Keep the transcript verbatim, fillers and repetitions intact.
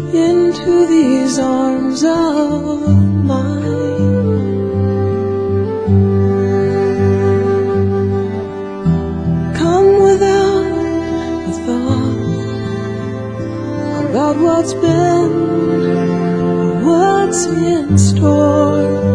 into these arms of mine. Come without a thought about what's been or what's in store.